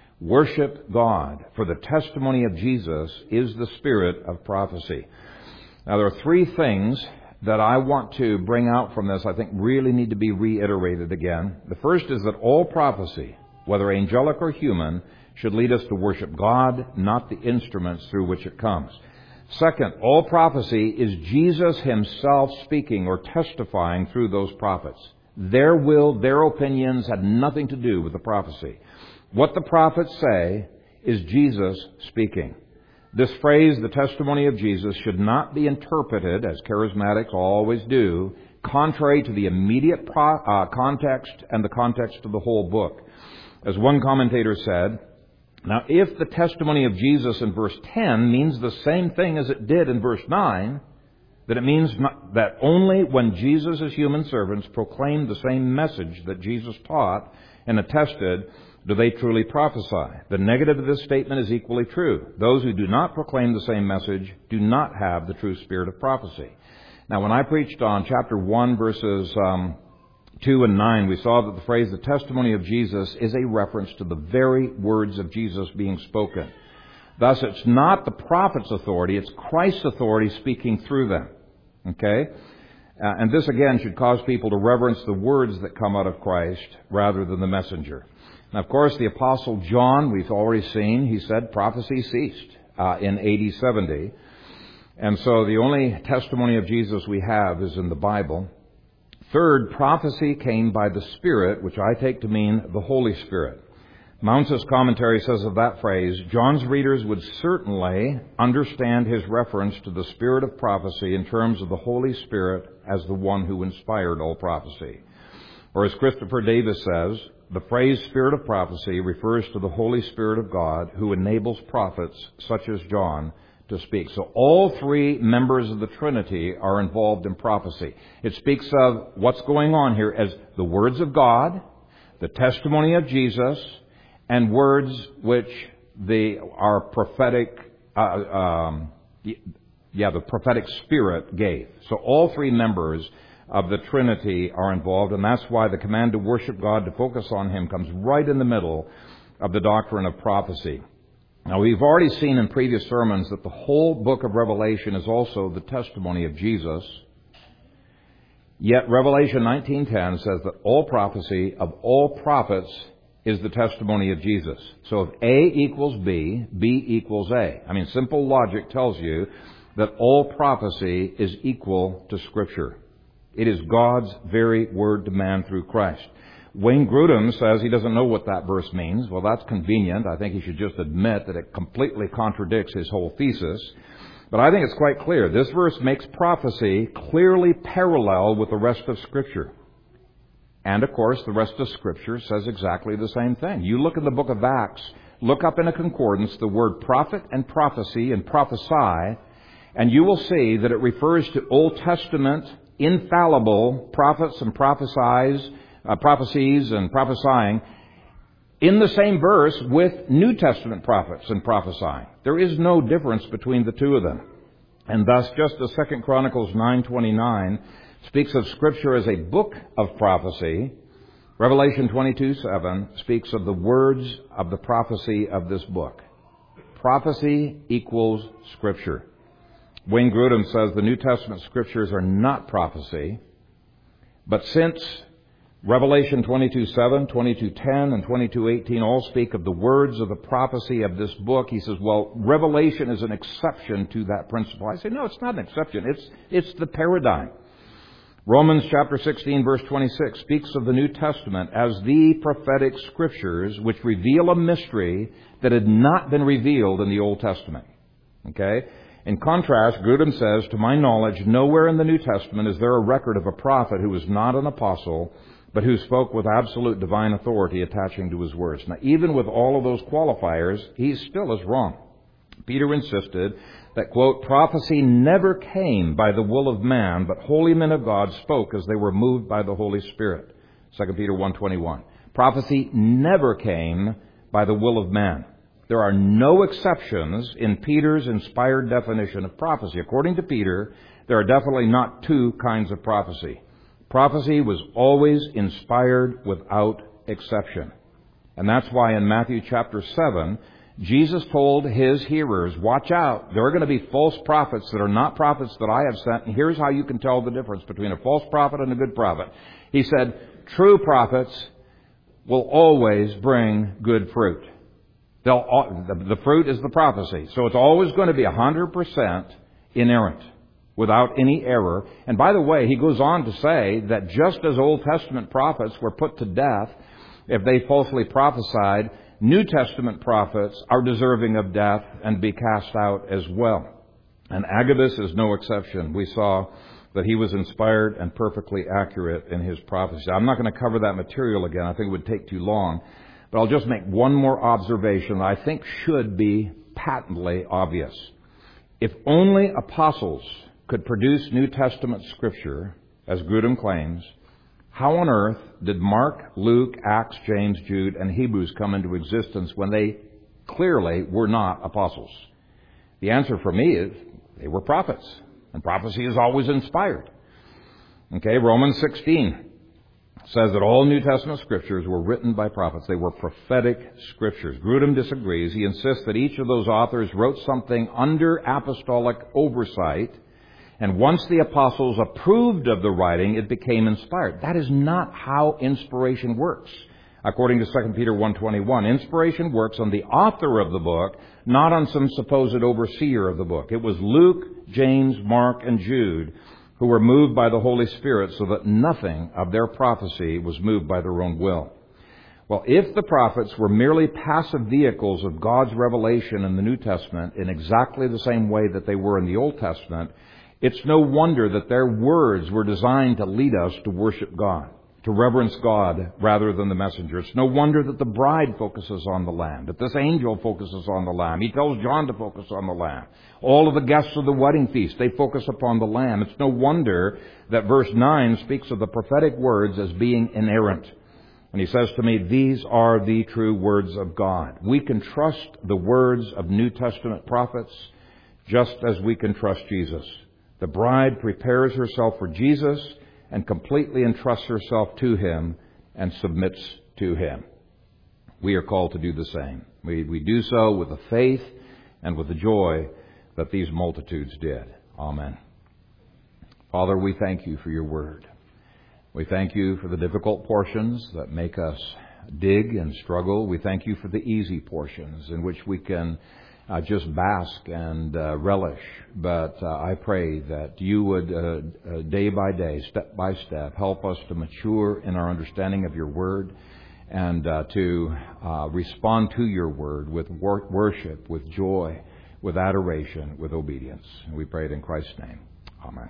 Worship God, for the testimony of Jesus is the spirit of prophecy. Now, there are three things that I want to bring out from this I think really need to be reiterated again. The first is that all prophecy, whether angelic or human, should lead us to worship God, not the instruments through which it comes. Second, all prophecy is Jesus Himself speaking or testifying through those prophets. Their will, their opinions had nothing to do with the prophecy. What the prophets say is Jesus speaking. This phrase, the testimony of Jesus, should not be interpreted, as charismatics always do, contrary to the immediate pro- uh, context and the context of the whole book. As one commentator said, now, if the testimony of Jesus in verse ten means the same thing as it did in verse nine, then it means not, that only when Jesus' human servants proclaimed the same message that Jesus taught and attested do they truly prophesy. The negative of this statement is equally true. Those who do not proclaim the same message do not have the true spirit of prophecy. Now, when I preached on chapter one, verses um, two and nine, we saw that the phrase, the testimony of Jesus, is a reference to the very words of Jesus being spoken. Thus, it's not the prophet's authority, it's Christ's authority speaking through them. Okay? Uh, and this, again, should cause people to reverence the words that come out of Christ rather than the messenger. Now, of course, the Apostle John, we've already seen, he said prophecy ceased uh, in A D seventy. And so the only testimony of Jesus we have is in the Bible. Third, prophecy came by the Spirit, which I take to mean the Holy Spirit. Mounce's commentary says of that phrase, John's readers would certainly understand his reference to the spirit of prophecy in terms of the Holy Spirit as the one who inspired all prophecy. Or as Christopher Davis says, the phrase spirit of prophecy refers to the Holy Spirit of God who enables prophets such as John to speak. So all three members of the Trinity are involved in prophecy. It speaks of what's going on here as the words of God, the testimony of Jesus, and words which the our prophetic, uh, um, yeah, the prophetic spirit gave. So all three members of the Trinity are involved, and that's why the command to worship God, to focus on Him, comes right in the middle of the doctrine of prophecy. Now, we've already seen in previous sermons that the whole book of Revelation is also the testimony of Jesus. Yet Revelation nineteen ten says that all prophecy of all prophets is the testimony of Jesus. So if A equals B, B equals A. I mean, simple logic tells you that all prophecy is equal to Scripture. It is God's very word to man through Christ. Wayne Grudem says he doesn't know what that verse means. Well, that's convenient. I think he should just admit that it completely contradicts his whole thesis. But I think it's quite clear. This verse makes prophecy clearly parallel with the rest of Scripture. And, of course, the rest of Scripture says exactly the same thing. You look in the book of Acts, look up in a concordance the word prophet and prophecy and prophesy, and you will see that it refers to Old Testament infallible prophets and prophesies, uh, prophecies and prophesying in the same verse with New Testament prophets and prophesying. There is no difference between the two of them. And thus, just as Second Chronicles nine twenty-nine speaks of Scripture as a book of prophecy, Revelation twenty-two seven speaks of the words of the prophecy of this book. Prophecy equals Scripture. Wayne Grudem says the New Testament Scriptures are not prophecy, but since Revelation twenty-two seven, twenty-two ten, and twenty-two eighteen all speak of the words of the prophecy of this book, he says, well, Revelation is an exception to that principle. I say, no, it's not an exception. It's, it's the paradigm. Romans chapter sixteen, verse twenty-six speaks of the New Testament as the prophetic Scriptures which reveal a mystery that had not been revealed in the Old Testament. Okay? In contrast, Grudem says, to my knowledge, nowhere in the New Testament is there a record of a prophet who was not an apostle, but who spoke with absolute divine authority attaching to his words. Now, even with all of those qualifiers, he still is wrong. Peter insisted that, quote, prophecy never came by the will of man, but holy men of God spoke as they were moved by the Holy Spirit. Second Peter one twenty-one. Prophecy never came by the will of man. There are no exceptions in Peter's inspired definition of prophecy. According to Peter, there are definitely not two kinds of prophecy. Prophecy was always inspired without exception. And that's why in Matthew chapter seven, Jesus told his hearers, watch out, there are going to be false prophets that are not prophets that I have sent, and here's how you can tell the difference between a false prophet and a good prophet. He said, true prophets will always bring good fruit. They'll, the, the fruit is the prophecy. So it's always going to be one hundred percent inerrant, without any error. And by the way, he goes on to say that just as Old Testament prophets were put to death if they falsely prophesied, New Testament prophets are deserving of death and be cast out as well. And Agabus is no exception. We saw that he was inspired and perfectly accurate in his prophecy. I'm not going to cover that material again. I think it would take too long. But I'll just make one more observation that I think should be patently obvious. If only apostles could produce New Testament Scripture, as Grudem claims, how on earth did Mark, Luke, Acts, James, Jude, and Hebrews come into existence when they clearly were not apostles? The answer for me is they were prophets, and prophecy is always inspired. Okay, Romans sixteen. says that all New Testament scriptures were written by prophets. They were prophetic scriptures. Grudem disagrees. He insists that each of those authors wrote something under apostolic oversight, and once the apostles approved of the writing, it became inspired. That is not how inspiration works. According to Second Peter one twenty-one, inspiration works on the author of the book, not on some supposed overseer of the book. It was Luke, James, Mark, and Jude who were moved by the Holy Spirit, so that nothing of their prophecy was moved by their own will. Well, if the prophets were merely passive vehicles of God's revelation in the New Testament in exactly the same way that they were in the Old Testament, it's no wonder that their words were designed to lead us to worship God, to reverence God rather than the messenger. It's no wonder that the bride focuses on the Lamb, that this angel focuses on the Lamb. He tells John to focus on the Lamb. All of the guests of the wedding feast, they focus upon the Lamb. It's no wonder that verse nine speaks of the prophetic words as being inerrant. And he says to me, these are the true words of God. We can trust the words of New Testament prophets just as we can trust Jesus. The bride prepares herself for Jesus and completely entrusts herself to Him and submits to Him. We are called to do the same. We, we do so with the faith and with the joy that these multitudes did. Amen. Father, we thank You for Your word. We thank You for the difficult portions that make us dig and struggle. We thank You for the easy portions in which we can uh, just bask and uh, relish. But uh, I pray that You would, uh, uh, day by day, step by step, help us to mature in our understanding of Your word and uh, to uh, respond to Your word with wor- worship, with joy, with adoration, with obedience. And we pray it in Christ's name. Amen.